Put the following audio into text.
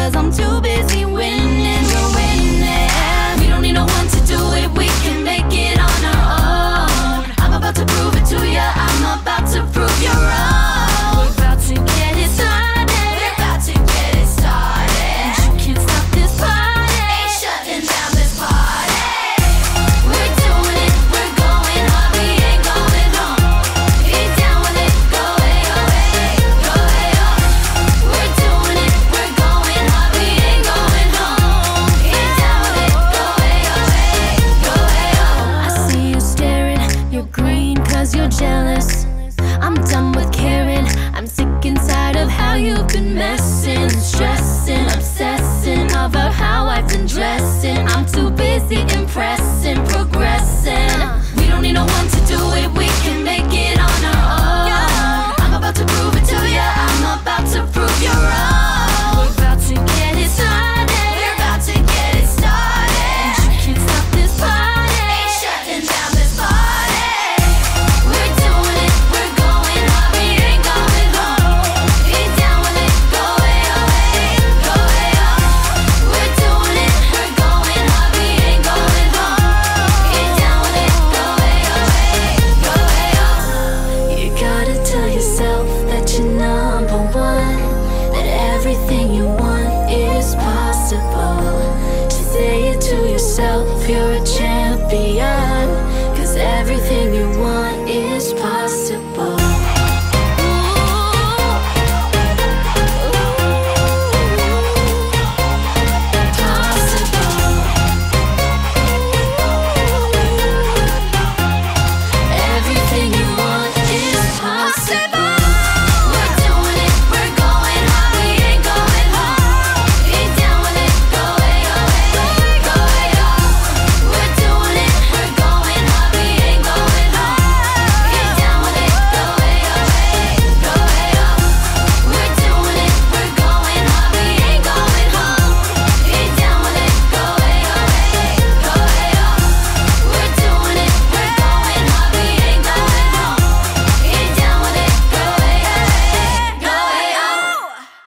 cause I'm too busy winning. We're winning. We don't need no one to do it, we can make it on our own. I'm about to prove it to ya, I'm about to prove you're wrong. We're about to get it started. We're about to get it started. And you can't stop this party. Ain't shutting down this party. We're doing it, we're going hard, we ain't going home. Get down with it, go ayo, go ayo. We're doing it, we're going hard, we ain't going home. Get down with it, go ayo, go ayo. I see you staring, you're green cause you're jealous. I'm done with caring, I'm sick inside of how you've been messing, stressing, obsessing over how I've been dressing. I'm too busy impressing, progressing. We don't need no one to do it, we can make it on our own. I'm about to prove it to ya, I'm about to prove you're wrong. We're about to get it started. We're about to get it started. And you can't stop this party. Ain't shutting down this party. We're doing it, we're going hard, we ain't going home. Get down with it, go ayo, go ayo. We're doing it, we're going hard, we ain't going home. Get down with it, go ayo, go ayo. You gotta tell yourself that you're number one, that everything you want is possible. Just say it to yourself, you're a champion.